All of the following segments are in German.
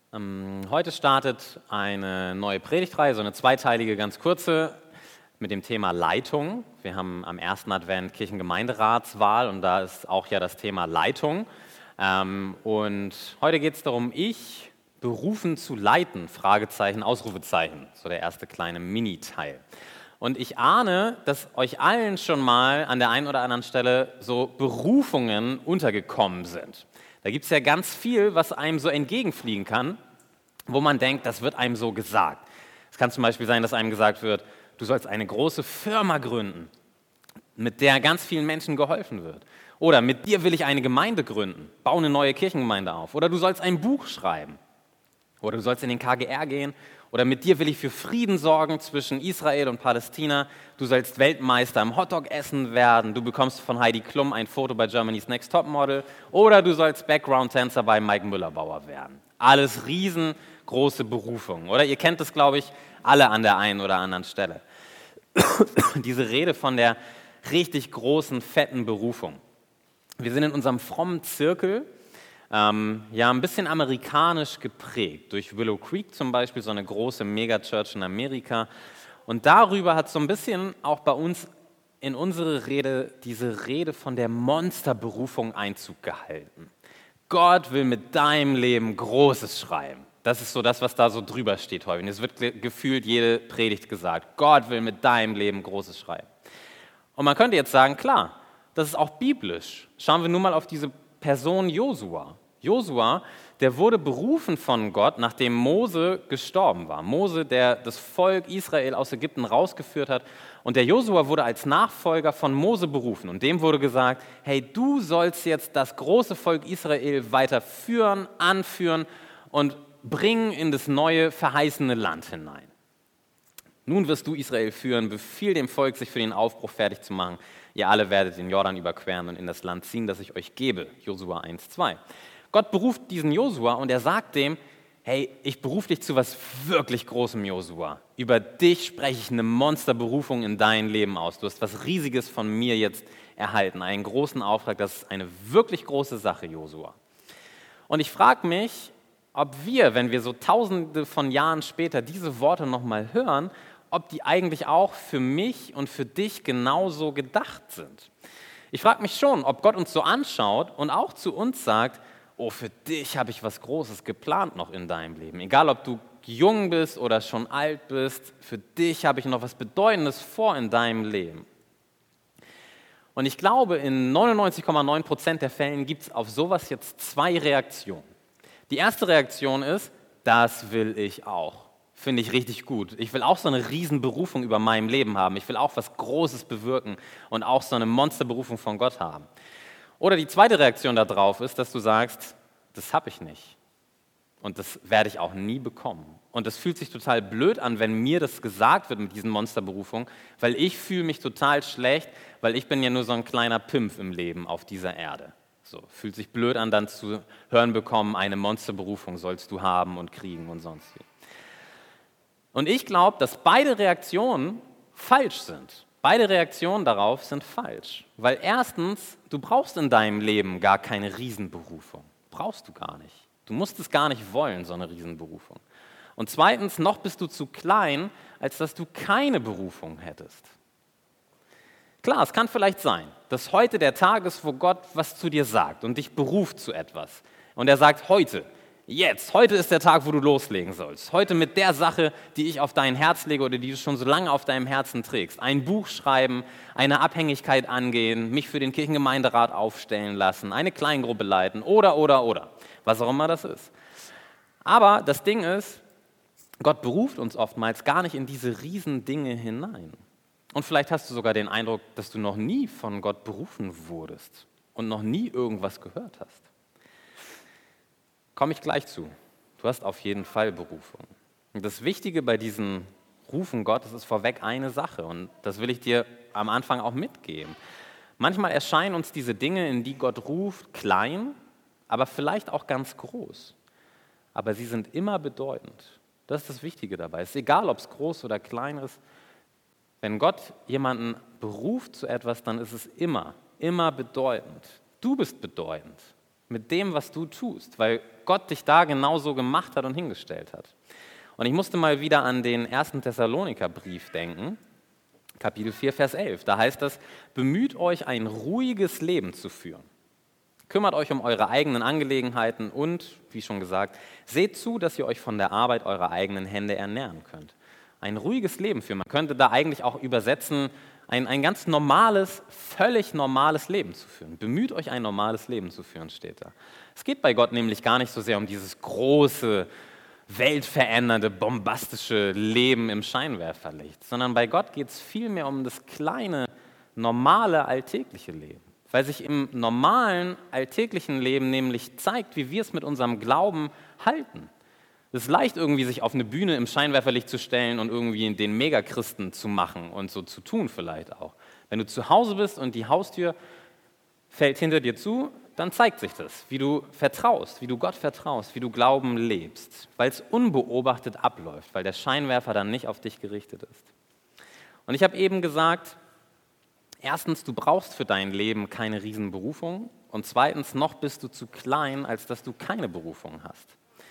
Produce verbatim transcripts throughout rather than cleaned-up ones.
Ähm, heute startet eine neue Predigtreihe, so eine zweiteilige, ganz kurze, mit dem Thema Leitung. Wir haben am ersten Advent Kirchengemeinderatswahl und da ist auch ja das Thema Leitung. Ähm, und heute geht es darum, ich berufen zu leiten, Fragezeichen, Ausrufezeichen, so der erste kleine Mini-Teil. Und ich ahne, dass euch allen schon mal an der einen oder anderen Stelle so Berufungen untergekommen sind. Da gibt es ja ganz viel, was einem so entgegenfliegen kann, wo man denkt, das wird einem so gesagt. Es kann zum Beispiel sein, dass einem gesagt wird, du sollst eine große Firma gründen, mit der ganz vielen Menschen geholfen wird. Oder mit dir will ich eine Gemeinde gründen, baue eine neue Kirchengemeinde auf. Oder du sollst ein Buch schreiben. Oder du sollst in den K G R gehen. Oder mit dir will ich für Frieden sorgen zwischen Israel und Palästina. Du sollst Weltmeister im Hotdog-Essen werden. Du bekommst von Heidi Klum ein Foto bei Germany's Next Topmodel. Oder du sollst Background-Tänzer bei Mike Müller-Bauer werden. Alles riesengroße Berufungen. Oder ihr kennt es, glaube ich, alle an der einen oder anderen Stelle. Diese Rede von der richtig großen, fetten Berufung. Wir sind in unserem frommen Zirkel, Ähm, ja, ein bisschen amerikanisch geprägt, durch Willow Creek zum Beispiel, so eine große Megachurch in Amerika. Und darüber hat so ein bisschen auch bei uns in unsere Rede diese Rede von der Monsterberufung Einzug gehalten. Gott will mit deinem Leben Großes schreiben. Das ist so das, was da so drüber steht heute. Und es wird ge- gefühlt jede Predigt gesagt. Gott will mit deinem Leben Großes schreiben. Und man könnte jetzt sagen, klar, das ist auch biblisch. Schauen wir nur mal auf diese Person Josua. Josua, der wurde berufen von Gott, nachdem Mose gestorben war. Mose, der das Volk Israel aus Ägypten rausgeführt hat. Und der Josua wurde als Nachfolger von Mose berufen. Und dem wurde gesagt, hey, du sollst jetzt das große Volk Israel weiter führen, anführen und bringen in das neue, verheißene Land hinein. Nun wirst du Israel führen, befiehl dem Volk, sich für den Aufbruch fertig zu machen. Ihr alle werdet den Jordan überqueren und in das Land ziehen, das ich euch gebe. Josua eins, zwei. Gott beruft diesen Josua und er sagt dem, hey, ich berufe dich zu was wirklich Großem, Josua. Über dich spreche ich eine Monsterberufung in dein Leben aus. Du hast was Riesiges von mir jetzt erhalten, einen großen Auftrag. Das ist eine wirklich große Sache, Josua. Und ich frage mich, ob wir, wenn wir so tausende von Jahren später diese Worte nochmal hören, ob die eigentlich auch für mich und für dich genauso gedacht sind. Ich frage mich schon, ob Gott uns so anschaut und auch zu uns sagt, oh, für dich habe ich was Großes geplant noch in deinem Leben. Egal, ob du jung bist oder schon alt bist, für dich habe ich noch was Bedeutendes vor in deinem Leben. Und ich glaube, in neunundneunzig Komma neun Prozent der Fällen gibt es auf sowas jetzt zwei Reaktionen. Die erste Reaktion ist, das will ich auch. Finde ich richtig gut. Ich will auch so eine Riesenberufung über meinem Leben haben. Ich will auch was Großes bewirken und auch so eine Monsterberufung von Gott haben. Oder die zweite Reaktion darauf ist, dass du sagst, das habe ich nicht. Und das werde ich auch nie bekommen. Und das fühlt sich total blöd an, wenn mir das gesagt wird mit diesen Monsterberufungen, weil ich fühle mich total schlecht, weil ich bin ja nur so ein kleiner Pimpf im Leben auf dieser Erde. So, fühlt sich blöd an, dann zu hören bekommen, eine Monsterberufung sollst du haben und kriegen und sonst wie. Und ich glaube, dass beide Reaktionen falsch sind. Beide Reaktionen darauf sind falsch. Weil erstens, du brauchst in deinem Leben gar keine Riesenberufung. Brauchst du gar nicht. Du musst es gar nicht wollen, so eine Riesenberufung. Und zweitens, noch bist du zu klein, als dass du keine Berufung hättest. Klar, es kann vielleicht sein, dass heute der Tag ist, wo Gott was zu dir sagt und dich beruft zu etwas. Und er sagt, heute, jetzt, heute ist der Tag, wo du loslegen sollst. Heute mit der Sache, die ich auf dein Herz lege oder die du schon so lange auf deinem Herzen trägst. Ein Buch schreiben, eine Abhängigkeit angehen, mich für den Kirchengemeinderat aufstellen lassen, eine Kleingruppe leiten oder, oder, oder. Was auch immer das ist. Aber das Ding ist, Gott beruft uns oftmals gar nicht in diese riesen Dinge hinein. Und vielleicht hast du sogar den Eindruck, dass du noch nie von Gott berufen wurdest und noch nie irgendwas gehört hast. Komme ich gleich zu. Du hast auf jeden Fall Berufung. Und das Wichtige bei diesen Rufen Gottes ist vorweg eine Sache und das will ich dir am Anfang auch mitgeben. Manchmal erscheinen uns diese Dinge, in die Gott ruft, klein, aber vielleicht auch ganz groß. Aber sie sind immer bedeutend. Das ist das Wichtige dabei. Es ist egal, ob es groß oder klein ist. Wenn Gott jemanden beruft zu etwas, dann ist es immer, immer bedeutend. Du bist bedeutend. mit dem, was du tust, weil Gott dich da genauso gemacht hat und hingestellt hat. Und ich musste mal wieder an den ersten Thessalonikerbrief denken, Kapitel vier, Vers elf. Da heißt es, bemüht euch, ein ruhiges Leben zu führen. Kümmert euch um eure eigenen Angelegenheiten und, wie schon gesagt, seht zu, dass ihr euch von der Arbeit eurer eigenen Hände ernähren könnt. Ein ruhiges Leben führen. Man könnte da eigentlich auch übersetzen, ein, ein ganz normales, völlig normales Leben zu führen. Bemüht euch, ein normales Leben zu führen, steht da. Es geht bei Gott nämlich gar nicht so sehr um dieses große, weltverändernde, bombastische Leben im Scheinwerferlicht, sondern bei Gott geht es vielmehr um das kleine, normale, alltägliche Leben. Weil sich im normalen, alltäglichen Leben nämlich zeigt, wie wir es mit unserem Glauben halten. Es ist leicht, irgendwie sich auf eine Bühne im Scheinwerferlicht zu stellen und irgendwie den Megachristen zu machen und so zu tun vielleicht auch. Wenn du zu Hause bist und die Haustür fällt hinter dir zu, dann zeigt sich das, wie du vertraust, wie du Gott vertraust, wie du Glauben lebst, weil es unbeobachtet abläuft, weil der Scheinwerfer dann nicht auf dich gerichtet ist. Und ich habe eben gesagt, erstens, du brauchst für dein Leben keine Riesenberufung und zweitens, noch bist du zu klein, als dass du keine Berufung hast.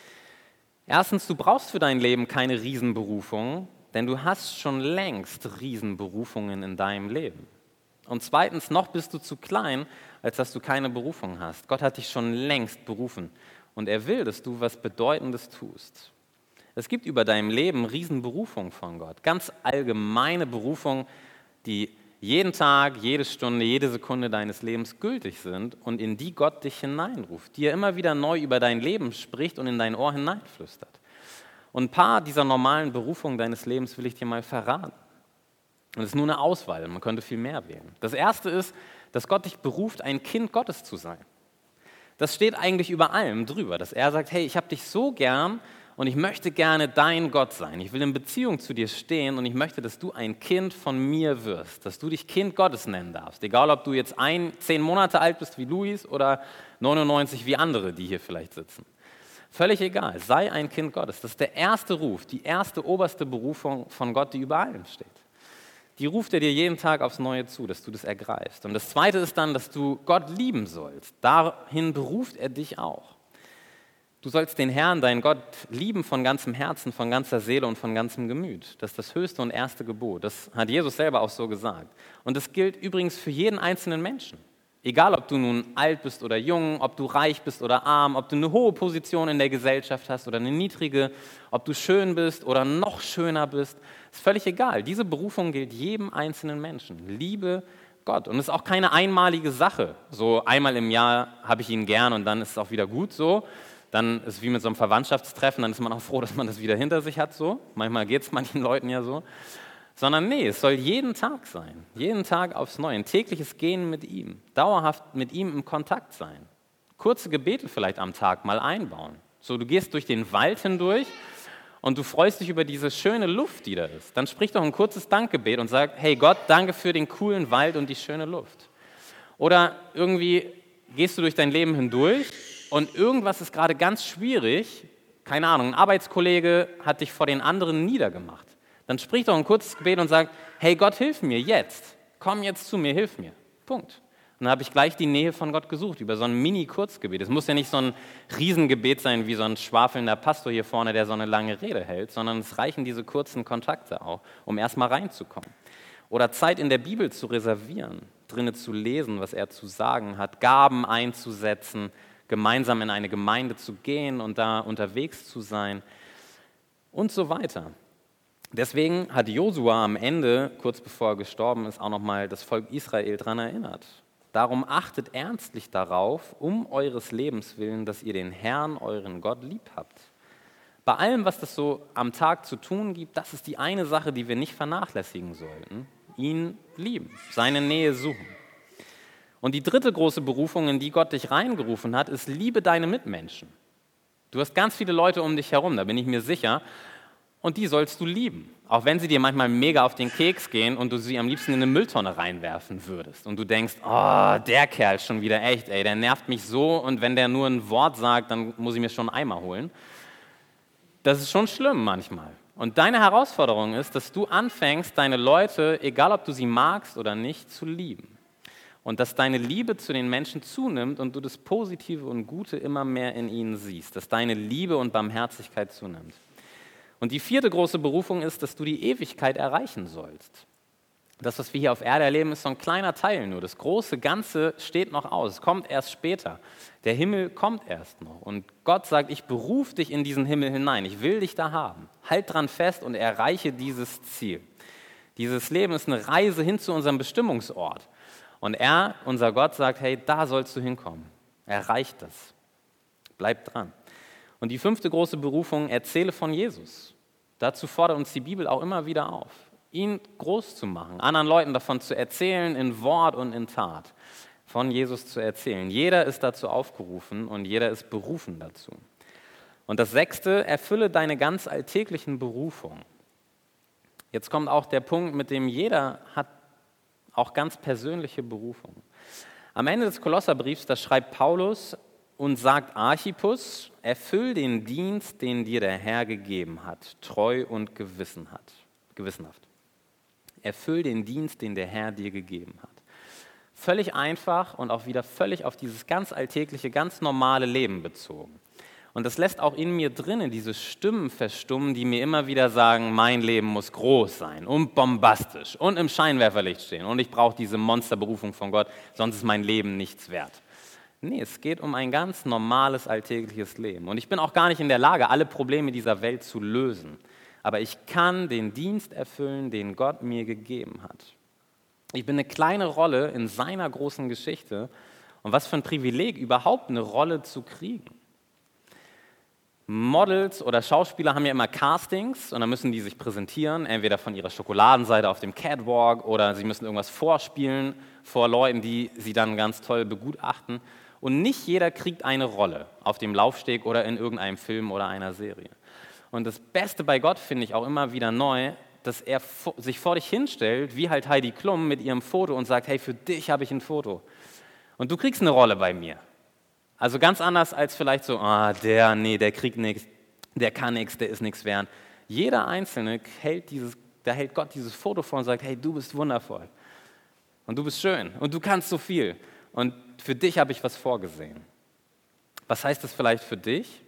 Erstens, du brauchst für dein Leben keine Riesenberufung, denn du hast schon längst Riesenberufungen in deinem Leben. Und zweitens, noch bist du zu klein, als dass du keine Berufung hast. Gott hat dich schon längst berufen und er will, dass du was Bedeutendes tust. Es gibt über deinem Leben Riesenberufung von Gott, ganz allgemeine Berufung, die jeden Tag, jede Stunde, jede Sekunde deines Lebens gültig sind und in die Gott dich hineinruft, die er immer wieder neu über dein Leben spricht und in dein Ohr hineinflüstert. Und ein paar dieser normalen Berufungen deines Lebens will ich dir mal verraten. Und es ist nur eine Auswahl, man könnte viel mehr wählen. Das erste ist, dass Gott dich beruft, ein Kind Gottes zu sein. Das steht eigentlich über allem drüber, dass er sagt, hey, ich habe dich so gern und ich möchte gerne dein Gott sein. Ich will in Beziehung zu dir stehen und ich möchte, dass du ein Kind von mir wirst, dass du dich Kind Gottes nennen darfst. Egal, ob du jetzt ein, zehn Monate alt bist wie Luis oder neunundneunzig wie andere, die hier vielleicht sitzen. Völlig egal, sei ein Kind Gottes. Das ist der erste Ruf, die erste oberste Berufung von Gott, die über allem steht. Die ruft er dir jeden Tag aufs Neue zu, dass du das ergreifst. Und das Zweite ist dann, dass du Gott lieben sollst. Dahin beruft er dich auch. Du sollst den Herrn, deinen Gott, lieben von ganzem Herzen, von ganzer Seele und von ganzem Gemüt. Das ist das höchste und erste Gebot. Das hat Jesus selber auch so gesagt. Und das gilt übrigens für jeden einzelnen Menschen. Egal, ob du nun alt bist oder jung, ob du reich bist oder arm, ob du eine hohe Position in der Gesellschaft hast oder eine niedrige, ob du schön bist oder noch schöner bist, ist völlig egal. Diese Berufung gilt jedem einzelnen Menschen. Liebe Gott. Und es ist auch keine einmalige Sache. So einmal im Jahr habe ich ihn gern und dann ist es auch wieder gut so. Dann ist es wie mit so einem Verwandtschaftstreffen, dann ist man auch froh, dass man das wieder hinter sich hat. So. Manchmal geht es manchen Leuten ja so. Sondern nee, es soll jeden Tag sein, jeden Tag aufs Neue, ein tägliches Gehen mit ihm, dauerhaft mit ihm im Kontakt sein. Kurze Gebete vielleicht am Tag mal einbauen. So, du gehst durch den Wald hindurch und du freust dich über diese schöne Luft, die da ist. Dann sprich doch ein kurzes Dankgebet und sag, hey Gott, danke für den coolen Wald und die schöne Luft. Oder irgendwie gehst du durch dein Leben hindurch und irgendwas ist gerade ganz schwierig, keine Ahnung, ein Arbeitskollege hat dich vor den anderen niedergemacht. Dann sprich doch ein kurzes Gebet und sag, hey Gott, hilf mir jetzt. Komm jetzt zu mir, hilf mir. Punkt. Und dann habe ich gleich die Nähe von Gott gesucht, über so ein Mini-Kurzgebet. Es muss ja nicht so ein Riesengebet sein, wie so ein schwafelnder Pastor hier vorne, der so eine lange Rede hält, sondern es reichen diese kurzen Kontakte auch, um erstmal reinzukommen. Oder Zeit in der Bibel zu reservieren, drinnen zu lesen, was er zu sagen hat, Gaben einzusetzen, gemeinsam in eine Gemeinde zu gehen und da unterwegs zu sein und so weiter. Deswegen hat Josua am Ende, kurz bevor er gestorben ist, auch nochmal das Volk Israel daran erinnert. Darum achtet ernstlich darauf, um eures Lebens willen, dass ihr den Herrn, euren Gott, lieb habt. Bei allem, was das so am Tag zu tun gibt, das ist die eine Sache, die wir nicht vernachlässigen sollten. Ihn lieben, seine Nähe suchen. Und die dritte große Berufung, in die Gott dich reingerufen hat, ist, liebe deine Mitmenschen. Du hast ganz viele Leute um dich herum, da bin ich mir sicher. Und die sollst du lieben, auch wenn sie dir manchmal mega auf den Keks gehen und du sie am liebsten in eine Mülltonne reinwerfen würdest. Und du denkst, oh, der Kerl schon wieder echt, ey, der nervt mich so und wenn der nur ein Wort sagt, dann muss ich mir schon einen Eimer holen. Das ist schon schlimm manchmal. Und deine Herausforderung ist, dass du anfängst, deine Leute, egal ob du sie magst oder nicht, zu lieben. Und dass deine Liebe zu den Menschen zunimmt und du das Positive und Gute immer mehr in ihnen siehst, dass deine Liebe und Barmherzigkeit zunimmt. Und die vierte große Berufung ist, dass du die Ewigkeit erreichen sollst. Das, was wir hier auf Erde erleben, ist so ein kleiner Teil nur. Das große Ganze steht noch aus, es kommt erst später. Der Himmel kommt erst noch. Und Gott sagt, ich berufe dich in diesen Himmel hinein, ich will dich da haben. Halt dran fest und erreiche dieses Ziel. Dieses Leben ist eine Reise hin zu unserem Bestimmungsort. Und er, unser Gott, sagt, hey, da sollst du hinkommen. Erreich das. Bleib dran. Und die fünfte große Berufung, erzähle von Jesus. Dazu fordert uns die Bibel auch immer wieder auf, ihn groß zu machen, anderen Leuten davon zu erzählen, in Wort und in Tat, von Jesus zu erzählen. Jeder ist dazu aufgerufen und jeder ist berufen dazu. Und das sechste, erfülle deine ganz alltäglichen Berufungen. Jetzt kommt auch der Punkt, mit dem jeder hat auch ganz persönliche Berufung. Am Ende des Kolosserbriefs, da schreibt Paulus und sagt Archippus, erfüll den Dienst, den dir der Herr gegeben hat, treu und gewissen hat, gewissenhaft. Erfüll den Dienst, den der Herr dir gegeben hat. Völlig einfach und auch wieder völlig auf dieses ganz alltägliche, ganz normale Leben bezogen. Und das lässt auch in mir drinnen diese Stimmen verstummen, die mir immer wieder sagen, mein Leben muss groß sein und bombastisch und im Scheinwerferlicht stehen und ich brauche diese Monsterberufung von Gott, sonst ist mein Leben nichts wert. Nee, es geht um ein ganz normales, alltägliches Leben. Und ich bin auch gar nicht in der Lage, alle Probleme dieser Welt zu lösen. Aber ich kann den Dienst erfüllen, den Gott mir gegeben hat. Ich bin eine kleine Rolle in seiner großen Geschichte. Und was für ein Privileg, überhaupt eine Rolle zu kriegen. Models oder Schauspieler haben ja immer Castings und dann müssen die sich präsentieren, entweder von ihrer Schokoladenseite auf dem Catwalk oder sie müssen irgendwas vorspielen vor Leuten, die sie dann ganz toll begutachten. Und nicht jeder kriegt eine Rolle auf dem Laufsteg oder in irgendeinem Film oder einer Serie. Und das Beste bei Gott finde ich auch immer wieder neu, dass er sich vor dich hinstellt, wie halt Heidi Klum mit ihrem Foto und sagt, hey, für dich habe ich ein Foto. Und du kriegst eine Rolle bei mir. Also ganz anders als vielleicht so, ah, der, nee, der kriegt nichts, der kann nichts, der ist nichts wert. Jeder Einzelne hält dieses, da hält Gott dieses Foto vor und sagt, hey, du bist wundervoll und du bist schön und du kannst so viel und für dich habe ich was vorgesehen. Was heißt das vielleicht für dich?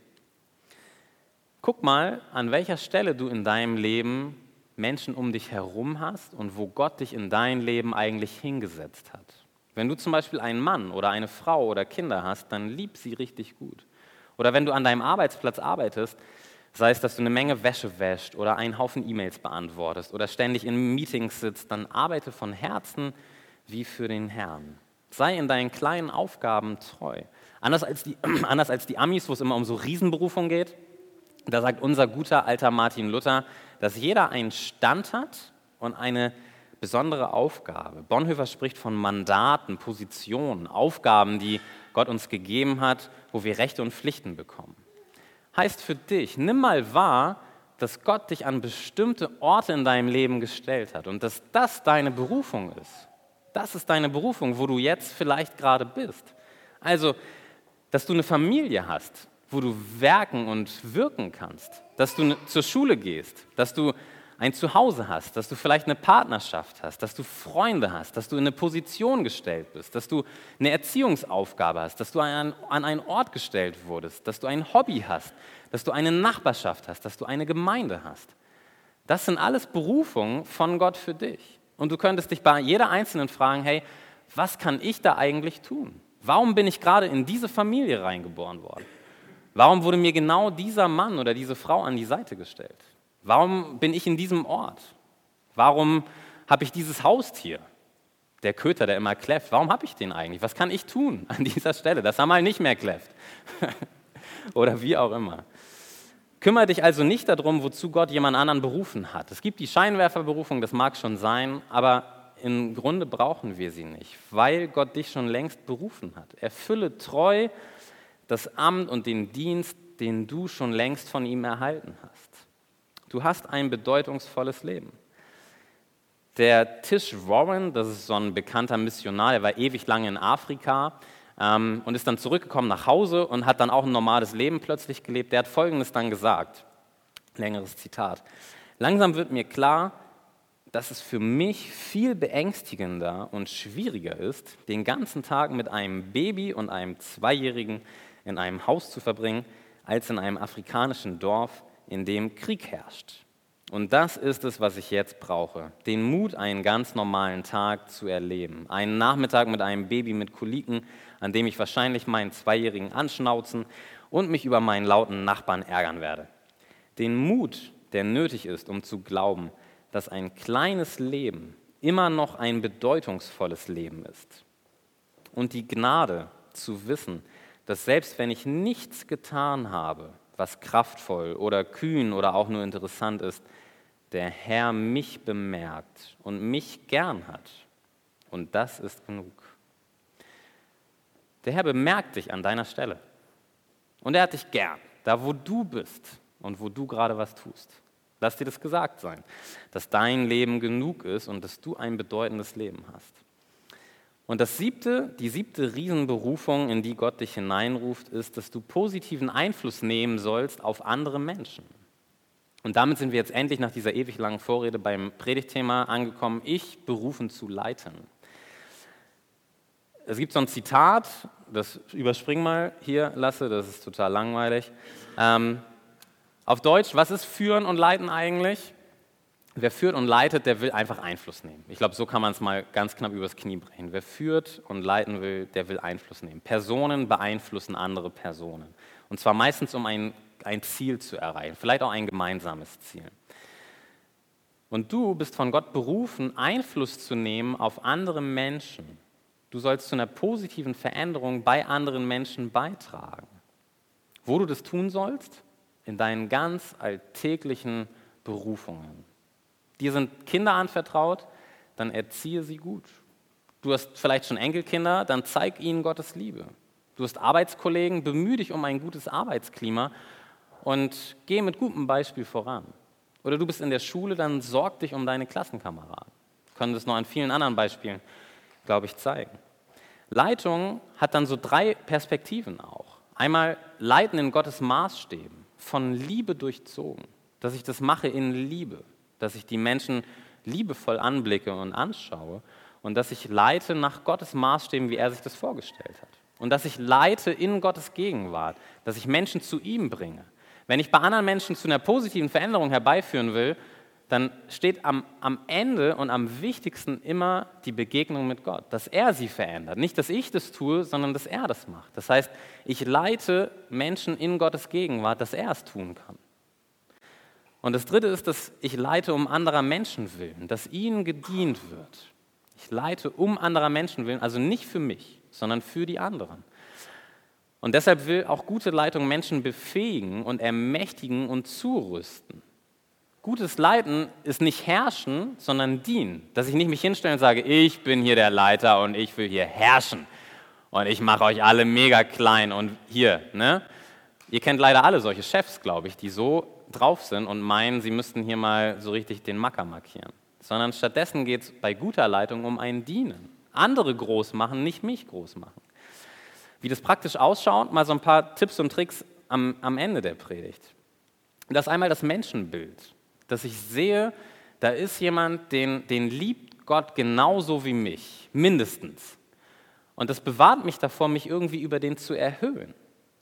Guck mal, an welcher Stelle du in deinem Leben Menschen um dich herum hast und wo Gott dich in dein Leben eigentlich hingesetzt hat. Wenn du zum Beispiel einen Mann oder eine Frau oder Kinder hast, dann lieb sie richtig gut. Oder wenn du an deinem Arbeitsplatz arbeitest, sei es, dass du eine Menge Wäsche wäschst oder einen Haufen E-Mails beantwortest oder ständig in Meetings sitzt, dann arbeite von Herzen wie für den Herrn. Sei in deinen kleinen Aufgaben treu. Anders als die, anders als die Amis, wo es immer um so Riesenberufung geht, da sagt unser guter alter Martin Luther, dass jeder einen Stand hat und eine besondere Aufgabe. Bonhoeffer spricht von Mandaten, Positionen, Aufgaben, die Gott uns gegeben hat, wo wir Rechte und Pflichten bekommen. Heißt für dich, nimm mal wahr, dass Gott dich an bestimmte Orte in deinem Leben gestellt hat und dass das deine Berufung ist. Das ist deine Berufung, wo du jetzt vielleicht gerade bist. Also, dass du eine Familie hast, wo du werken und wirken kannst, dass du zur Schule gehst, dass du ein Zuhause hast, dass du vielleicht eine Partnerschaft hast, dass du Freunde hast, dass du in eine Position gestellt bist, dass du eine Erziehungsaufgabe hast, dass du an, an einen Ort gestellt wurdest, dass du ein Hobby hast, dass du eine Nachbarschaft hast, dass du eine Gemeinde hast. Das sind alles Berufungen von Gott für dich. Und du könntest dich bei jeder Einzelnen fragen, hey, was kann ich da eigentlich tun? Warum bin ich gerade in diese Familie reingeboren worden? Warum wurde mir genau dieser Mann oder diese Frau an die Seite gestellt? Warum bin ich in diesem Ort? Warum habe ich dieses Haustier? Der Köter, der immer kläfft, warum habe ich den eigentlich? Was kann ich tun an dieser Stelle, dass er mal nicht mehr kläfft? Oder wie auch immer. Kümmere dich also nicht darum, wozu Gott jemand anderen berufen hat. Es gibt die Scheinwerferberufung, das mag schon sein, aber im Grunde brauchen wir sie nicht, weil Gott dich schon längst berufen hat. Erfülle treu das Amt und den Dienst, den du schon längst von ihm erhalten hast. Du hast ein bedeutungsvolles Leben. Der Tish Warren, das ist so ein bekannter Missionar, der war ewig lange in Afrika ähm, und ist dann zurückgekommen nach Hause und hat dann auch ein normales Leben plötzlich gelebt. Der hat Folgendes dann gesagt, längeres Zitat. Langsam wird mir klar, dass es für mich viel beängstigender und schwieriger ist, den ganzen Tag mit einem Baby und einem Zweijährigen in einem Haus zu verbringen, als in einem afrikanischen Dorf, in dem Krieg herrscht. Und das ist es, was ich jetzt brauche. Den Mut, einen ganz normalen Tag zu erleben. Einen Nachmittag mit einem Baby mit Koliken, an dem ich wahrscheinlich meinen Zweijährigen anschnauzen und mich über meinen lauten Nachbarn ärgern werde. Den Mut, der nötig ist, um zu glauben, dass ein kleines Leben immer noch ein bedeutungsvolles Leben ist. Und die Gnade zu wissen, dass selbst wenn ich nichts getan habe, was kraftvoll oder kühn oder auch nur interessant ist, der Herr mich bemerkt und mich gern hat. Und das ist genug. Der Herr bemerkt dich an deiner Stelle. Und er hat dich gern, da wo du bist und wo du gerade was tust. Lass dir das gesagt sein, dass dein Leben genug ist und dass du ein bedeutendes Leben hast. Und das siebte, die siebte Riesenberufung, in die Gott dich hineinruft, ist, dass du positiven Einfluss nehmen sollst auf andere Menschen. Und damit sind wir jetzt endlich nach dieser ewig langen Vorrede beim Predigtthema angekommen, ich berufen zu leiten. Es gibt so ein Zitat, das überspring mal hier, Lasse, das ist total langweilig. Ähm, auf Deutsch, was ist führen und leiten eigentlich? Wer führt und leitet, der will einfach Einfluss nehmen. Ich glaube, so kann man es mal ganz knapp übers Knie brechen. Wer führt und leiten will, der will Einfluss nehmen. Personen beeinflussen andere Personen. Und zwar meistens, um ein, ein Ziel zu erreichen, vielleicht auch ein gemeinsames Ziel. Und du bist von Gott berufen, Einfluss zu nehmen auf andere Menschen. Du sollst zu einer positiven Veränderung bei anderen Menschen beitragen. Wo du das tun sollst? In deinen ganz alltäglichen Berufungen. Dir sind Kinder anvertraut, dann erziehe sie gut. Du hast vielleicht schon Enkelkinder, dann zeig ihnen Gottes Liebe. Du hast Arbeitskollegen, bemühe dich um ein gutes Arbeitsklima und geh mit gutem Beispiel voran. Oder du bist in der Schule, dann sorg dich um deine Klassenkameraden. Wir können das noch an vielen anderen Beispielen, glaube ich, zeigen. Leitung hat dann so drei Perspektiven auch. Einmal Leiten in Gottes Maßstäben, von Liebe durchzogen, dass ich das mache in Liebe, dass ich die Menschen liebevoll anblicke und anschaue und dass ich leite nach Gottes Maßstäben, wie er sich das vorgestellt hat. Und dass ich leite in Gottes Gegenwart, dass ich Menschen zu ihm bringe. Wenn ich bei anderen Menschen zu einer positiven Veränderung herbeiführen will, dann steht am, am Ende und am wichtigsten immer die Begegnung mit Gott, dass er sie verändert. Nicht, dass ich das tue, sondern dass er das macht. Das heißt, ich leite Menschen in Gottes Gegenwart, dass er es tun kann. Und das Dritte ist, dass ich leite um anderer Menschen willen, dass ihnen gedient wird. Ich leite um anderer Menschen willen, also nicht für mich, sondern für die anderen. Und deshalb will auch gute Leitung Menschen befähigen und ermächtigen und zurüsten. Gutes Leiten ist nicht herrschen, sondern dienen. Dass ich nicht mich hinstelle und sage, ich bin hier der Leiter und ich will hier herrschen. Und ich mache euch alle mega klein und hier, ne? Ihr kennt leider alle solche Chefs, glaube ich, die so drauf sind und meinen, sie müssten hier mal so richtig den Macker markieren. Sondern stattdessen geht es bei guter Leitung um ein Dienen. Andere groß machen, nicht mich groß machen. Wie das praktisch ausschaut, mal so ein paar Tipps und Tricks am, am Ende der Predigt. Das ist einmal das Menschenbild. Dass ich sehe, da ist jemand, den, den liebt Gott genauso wie mich, mindestens. Und das bewahrt mich davor, mich irgendwie über den zu erhöhen.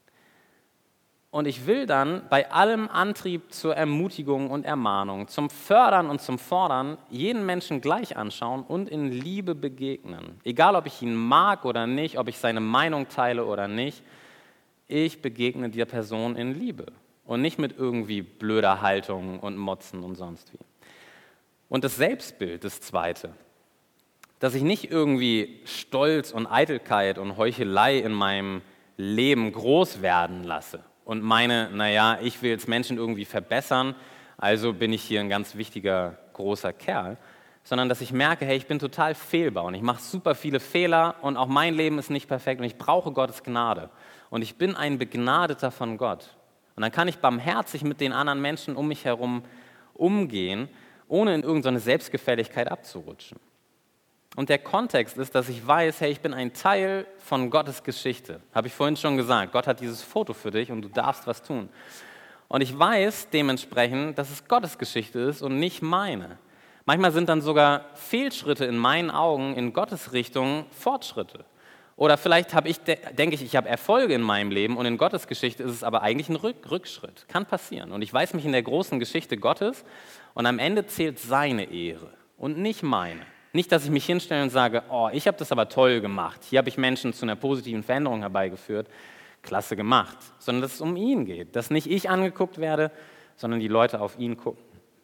Und ich will dann bei allem Antrieb zur Ermutigung und Ermahnung, zum Fördern und zum Fordern jeden Menschen gleich anschauen und in Liebe begegnen. Egal, ob ich ihn mag oder nicht, ob ich seine Meinung teile oder nicht, ich begegne dieser Person in Liebe. Und nicht mit irgendwie blöder Haltung und Motzen und sonst wie. Und das Selbstbild, das Zweite. Dass ich nicht irgendwie Stolz und Eitelkeit und Heuchelei in meinem Leben groß werden lasse und meine, naja, ich will jetzt Menschen irgendwie verbessern, also bin ich hier ein ganz wichtiger, großer Kerl, sondern dass ich merke, hey, ich bin total fehlbar und ich mache super viele Fehler und auch mein Leben ist nicht perfekt und ich brauche Gottes Gnade. Und ich bin ein Begnadeter von Gott. Und dann kann ich barmherzig mit den anderen Menschen um mich herum umgehen, ohne in irgendeine Selbstgefälligkeit abzurutschen. Und der Kontext ist, dass ich weiß, hey, ich bin ein Teil von Gottes Geschichte. Habe ich vorhin schon gesagt, Gott hat dieses Foto für dich und du darfst was tun. Und ich weiß dementsprechend, dass es Gottes Geschichte ist und nicht meine. Manchmal sind dann sogar Fehlschritte in meinen Augen in Gottes Richtung Fortschritte. Oder vielleicht habe ich, denke ich, ich habe Erfolge in meinem Leben und in Gottes Geschichte ist es aber eigentlich ein Rück- Rückschritt. Kann passieren. Und ich weiß mich in der großen Geschichte Gottes und am Ende zählt seine Ehre und nicht meine. Nicht, dass ich mich hinstelle und sage, oh, ich habe das aber toll gemacht. Hier habe ich Menschen zu einer positiven Veränderung herbeigeführt. Klasse gemacht. Sondern dass es um ihn geht. Dass nicht ich angeguckt werde, sondern die Leute auf ihn gucken.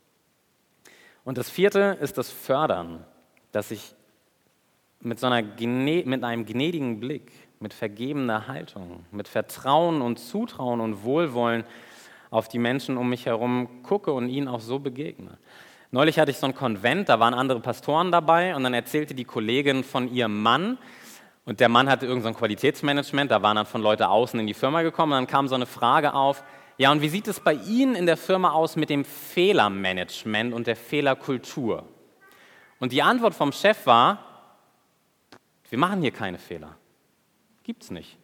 Und das vierte ist das Fördern, dass ich mit, so einer Gene- mit einem gnädigen Blick, mit vergebener Haltung, mit Vertrauen und Zutrauen und Wohlwollen auf die Menschen um mich herum gucke und ihnen auch so begegne. Neulich hatte ich so ein Konvent, da waren andere Pastoren dabei und dann erzählte die Kollegin von ihrem Mann und der Mann hatte irgend so ein Qualitätsmanagement, da waren dann von Leute außen in die Firma gekommen und dann kam so eine Frage auf, ja und wie sieht es bei Ihnen in der Firma aus mit dem Fehlermanagement und der Fehlerkultur? Und die Antwort vom Chef war, wir machen hier keine Fehler. Gibt's nicht.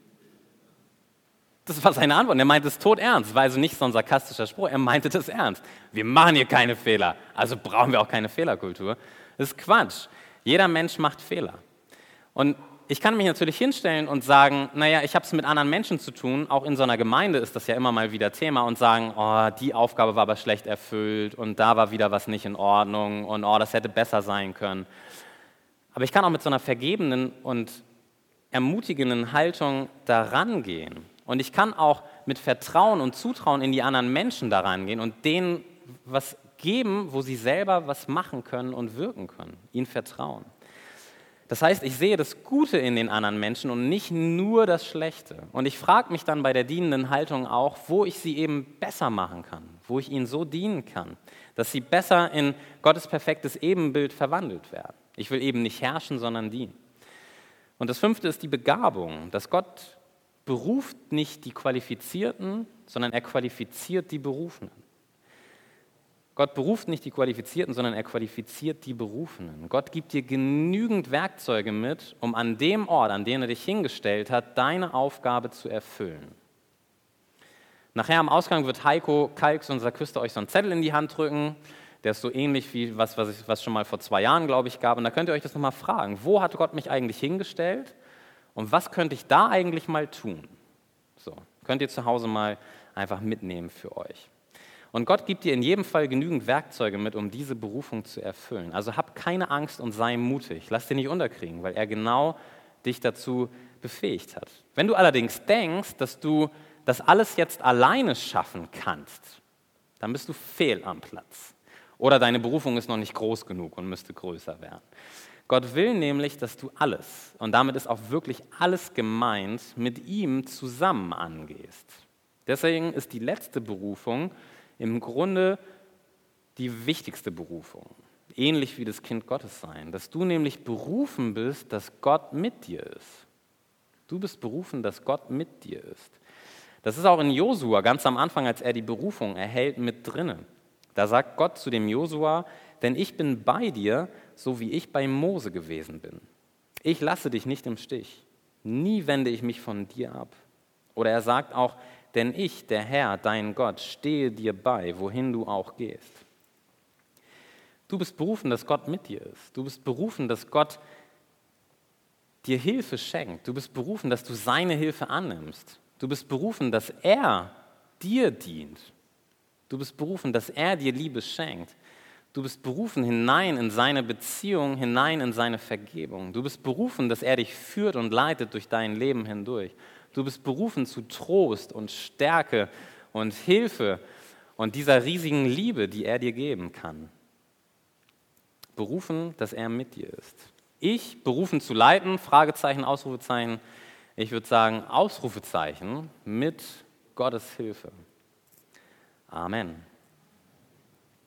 Das war seine Antwort. Und er meinte es todernst. War also nicht so ein sarkastischer Spruch. Er meinte das ernst. Wir machen hier keine Fehler. Also brauchen wir auch keine Fehlerkultur. Das ist Quatsch. Jeder Mensch macht Fehler. Und ich kann mich natürlich hinstellen und sagen, naja, ich habe es mit anderen Menschen zu tun. Auch in so einer Gemeinde ist das ja immer mal wieder Thema. Und sagen, oh, die Aufgabe war aber schlecht erfüllt. Und da war wieder was nicht in Ordnung. Und oh, das hätte besser sein können. Aber ich kann auch mit so einer vergebenen und ermutigenden Haltung daran gehen. Und ich kann auch mit Vertrauen und Zutrauen in die anderen Menschen daran gehen und denen was geben, wo sie selber was machen können und wirken können. Ihnen vertrauen. Das heißt, ich sehe das Gute in den anderen Menschen und nicht nur das Schlechte. Und ich frage mich dann bei der dienenden Haltung auch, wo ich sie eben besser machen kann, wo ich ihnen so dienen kann, dass sie besser in Gottes perfektes Ebenbild verwandelt werden. Ich will eben nicht herrschen, sondern dienen. Und das fünfte ist die Begabung, dass Gott beruft nicht die Qualifizierten, sondern er qualifiziert die Berufenen. Gott beruft nicht die Qualifizierten, sondern er qualifiziert die Berufenen. Gott gibt dir genügend Werkzeuge mit, um an dem Ort, an dem er dich hingestellt hat, deine Aufgabe zu erfüllen. Nachher am Ausgang wird Heiko Kalks, unser Küster, euch so einen Zettel in die Hand drücken. Der ist so ähnlich wie was, was es was schon mal vor zwei Jahren, glaube ich, gab. Und da könnt ihr euch das nochmal fragen. Wo hat Gott mich eigentlich hingestellt? Und was könnte ich da eigentlich mal tun? So, könnt ihr zu Hause mal einfach mitnehmen für euch. Und Gott gibt dir in jedem Fall genügend Werkzeuge mit, um diese Berufung zu erfüllen. Also hab keine Angst und sei mutig. Lass dir nicht unterkriegen, weil er genau dich dazu befähigt hat. Wenn du allerdings denkst, dass du das alles jetzt alleine schaffen kannst, dann bist du fehl am Platz. Oder deine Berufung ist noch nicht groß genug und müsste größer werden. Gott will nämlich, dass du alles, und damit ist auch wirklich alles gemeint, mit ihm zusammen angehst. Deswegen ist die letzte Berufung im Grunde die wichtigste Berufung. Ähnlich wie das Kind Gottes sein. Dass du nämlich berufen bist, dass Gott mit dir ist. Du bist berufen, dass Gott mit dir ist. Das ist auch in Josua ganz am Anfang, als er die Berufung erhält, mit drinne. Da sagt Gott zu dem Josua, denn ich bin bei dir, so wie ich bei Mose gewesen bin. Ich lasse dich nicht im Stich. Nie wende ich mich von dir ab. Oder er sagt auch, denn ich, der Herr, dein Gott, stehe dir bei, wohin du auch gehst. Du bist berufen, dass Gott mit dir ist. Du bist berufen, dass Gott dir Hilfe schenkt. Du bist berufen, dass du seine Hilfe annimmst. Du bist berufen, dass er dir dient. Du bist berufen, dass er dir Liebe schenkt. Du bist berufen hinein in seine Beziehung, hinein in seine Vergebung. Du bist berufen, dass er dich führt und leitet durch dein Leben hindurch. Du bist berufen zu Trost und Stärke und Hilfe und dieser riesigen Liebe, die er dir geben kann. Berufen, dass er mit dir ist. Ich, berufen zu leiten, Fragezeichen, Ausrufezeichen. Ich würde sagen, Ausrufezeichen mit Gottes Hilfe. Amen.